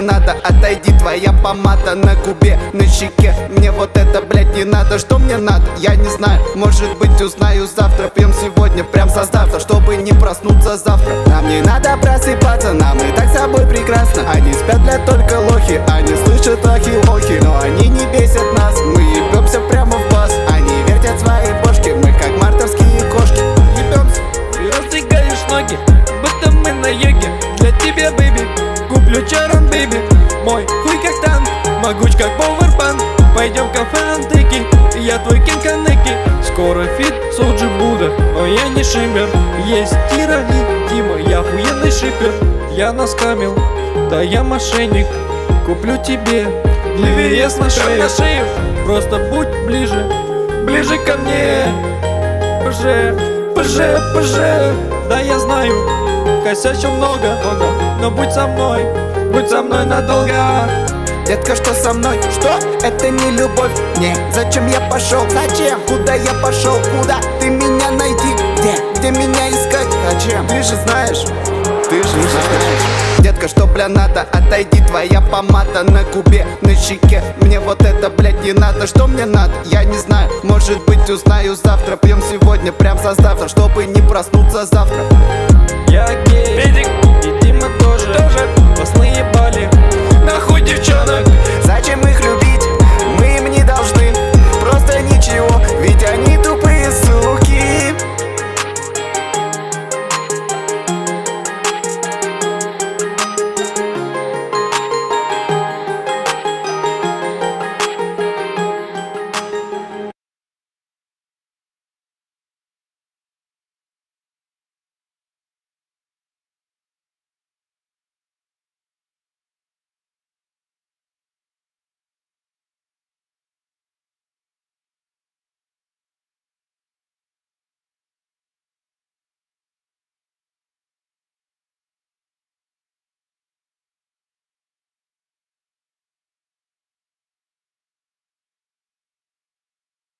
надо? Отойди, твоя помада на губе, на щеке. Мне вот это, блядь, не надо. Что мне надо? Я не знаю, может быть узнаю завтра. Пьем сегодня, прям со старта, чтобы не проснуться завтра. Нам не надо просыпаться, нам и так с собой прекрасно. Они спят, блядь, только лохи, они слышат ахи-охи. Но они не бесят нас, мы ебемся прямо в бас. Они вертят свои бошки, мы как мартовские кошки. Ебемся и раздвигаешь ноги, будто мы на йоге. Для тебя, бэйби, куплю чаран, бэйби. Мой хуй как танк, могуч как повербанк. Пойдем в кафе антики, я твой Кинг Канеки. Скоро фит Соджи Буда, но я не шиммер. Есть Кира и Дима, я охуенный шипер. Я наскамил, да я мошенник. Куплю тебе VVS на шею. Просто будь ближе, ближе ко мне. ПЖ, ПЖ, ПЖ. Да я знаю, косячу много, но будь со мной надолго. Детка, что со мной? Что? Это не любовь. Не, зачем я пошел? Зачем? Куда я пошел? Куда? Ты меня найди. Где меня искать? Зачем? Ты же знаешь. Детка, что, бля, надо? Отойди, твоя помада на губе, на щеке. Мне вот это, блядь, не надо. Что мне надо? Я не знаю, может быть узнаю завтра. Пьем сегодня, прям со старта, чтобы не проснуться завтра. Я гей, Педик и Дима тоже. Вас наебали, нахуй девчонок.